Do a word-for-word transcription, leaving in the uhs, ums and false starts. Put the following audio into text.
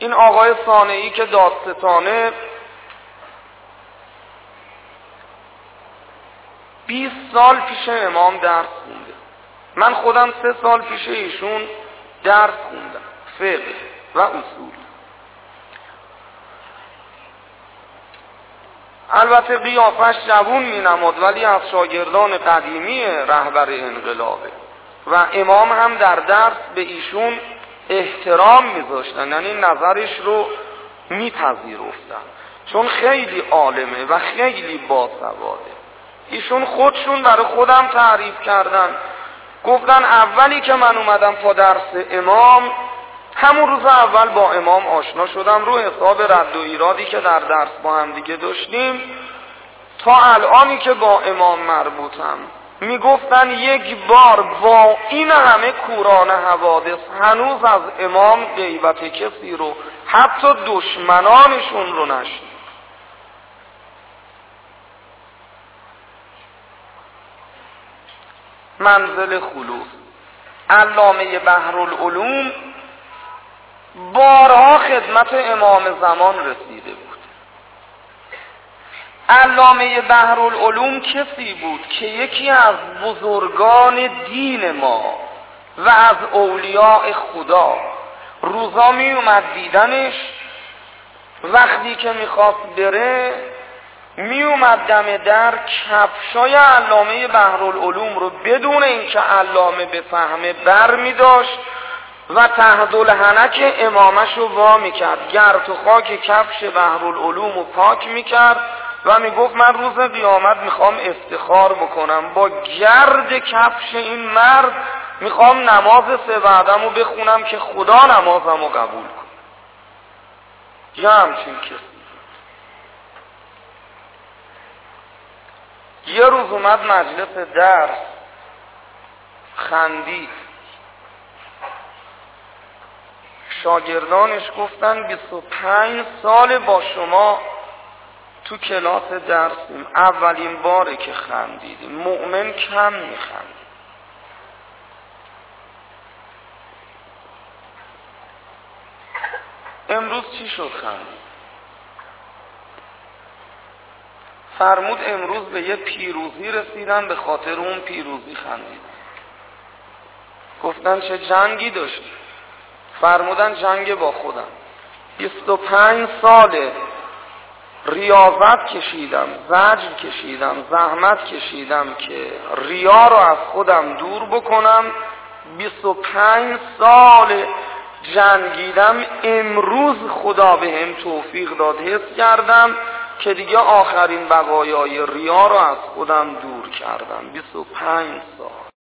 این آقای صانعی که دادستانه بیست سال پیش امام درس خونده. من خودم سه سال پیش ایشون درس خوندم، فقه و اصول. البته قیافش جوون می نماد ولی از شاگردان قدیمی رهبر انقلابه و امام هم در درس به ایشون احترام می ذاشتن، یعنی نظرش رو می پذیرفتن، چون خیلی عالمه و خیلی باسواده. ایشون خودشون برای خودم تعریف کردن، گفتن اولی که من اومدم تا درس امام، همون روز اول با امام آشنا شدم، رو حساب رد و ایرادی که در درس با هم دیگه داشتیم تا الانی که با امام مربوطم. میگفتن یک بار با این همه کوران حوادث هنوز از امام غیبت کسی رو حتی دشمنانشون رو نشنید. منزل خلوص علامه بحرالعلوم بارها خدمت امام زمان رسیده بود. علامه بحرالعلوم کسی بود که یکی از بزرگان دین ما و از اولیاء خدا روزا می اومد دیدنش، وقتی که میخواست بره می اومد دم در کفشای علامه بحرالعلوم رو بدون اینکه علامه بفهمه بر می داشت و تحت الحنک امامش رو وا می کرد، گرد و خاک کفش بحرالعلوم رو پاک می کرد و می گفت من روز قیامت میخوام افتخار بکنم با گرد کفش این مرد، میخوام نماز سه بعدم رو بخونم که خدا نمازم رو قبول کنه. یه همچین کسی. یه روز اومد مجلس درس، خندید. شاگردانش گفتن بیست و پنج سال با شما تو کلاس درسیم، اولین باره که خندیدیم، مؤمن کم میخند. امروز چی شد خندید؟ فرمود امروز به یه پیروزی رسیدن، به خاطر اون پیروزی خندید. گفتن چه جنگی داشتی؟ فرمودن جنگ با خودم. بیست و پنج ساله ریاضت کشیدم، زجر کشیدم، زحمت کشیدم که ریا رو از خودم دور بکنم. بیست و پنج سال جنگیدم، امروز خدا به هم توفیق داد، حس کردم که دیگه آخرین بقایای ریا رو از خودم دور کردم. بیست و پنج سال